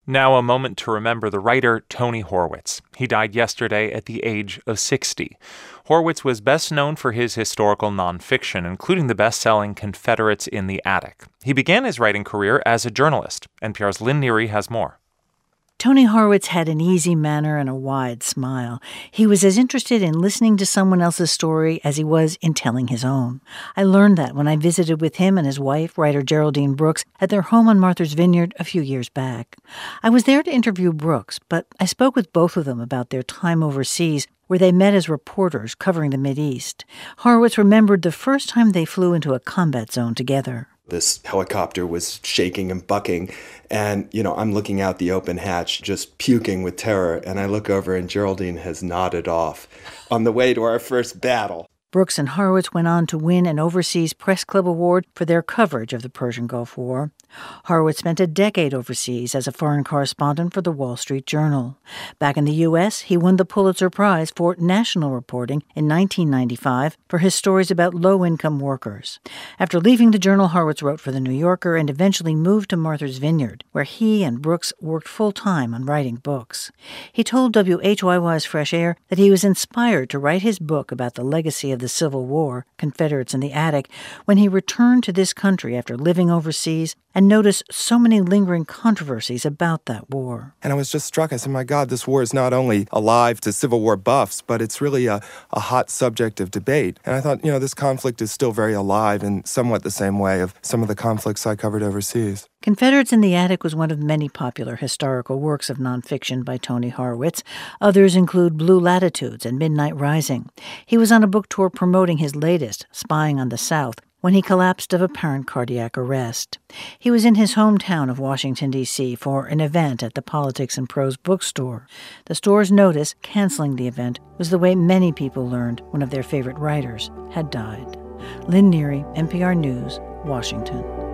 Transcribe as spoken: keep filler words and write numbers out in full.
Now a moment to remember the writer Tony Horwitz. He died yesterday at the age of sixty. Horwitz was best known for his historical nonfiction, including the best-selling Confederates in the Attic. He began his writing career as a journalist. N P R's Lynn Neary has more. Tony Horwitz had an easy manner and a wide smile. He was as interested in listening to someone else's story as he was in telling his own. I learned that when I visited with him and his wife, writer Geraldine Brooks, at their home on Martha's Vineyard a few years back. I was there to interview Brooks, but I spoke with both of them about their time overseas, where they met as reporters covering the Mideast. Horwitz remembered the first time they flew into a combat zone together. This helicopter was shaking and bucking, and, you know, I'm looking out the open hatch, just puking with terror, and I look over and Geraldine has nodded off on the way to our first battle. Brooks and Horwitz went on to win an Overseas Press Club Award for their coverage of the Persian Gulf War. Horwitz spent a decade overseas as a foreign correspondent for the Wall Street Journal. Back in the U S, he won the Pulitzer Prize for national reporting in nineteen ninety-five for his stories about low-income workers. After leaving the Journal, Horwitz wrote for The New Yorker and eventually moved to Martha's Vineyard, where he and Brooks worked full-time on writing books. He told W H Y Y's Fresh Air that he was inspired to write his book about the legacy of the Civil War, Confederates in the Attic, when he returned to this country after living overseas and noticed so many lingering controversies about that war. And I was just struck. I said, my God, this war is not only alive to Civil War buffs, but it's really a, a hot subject of debate. And I thought, you know, this conflict is still very alive in somewhat the same way of some of the conflicts I covered overseas. Confederates in the Attic was one of many popular historical works of nonfiction by Tony Horwitz. Others include Blue Latitudes and Midnight Rising. He was on a book tour promoting his latest, Spying on the South, when he collapsed of apparent cardiac arrest. He was in his hometown of Washington, D C for an event at the Politics and Prose bookstore. The store's notice canceling the event was the way many people learned one of their favorite writers had died. Lynn Neary, N P R News, Washington.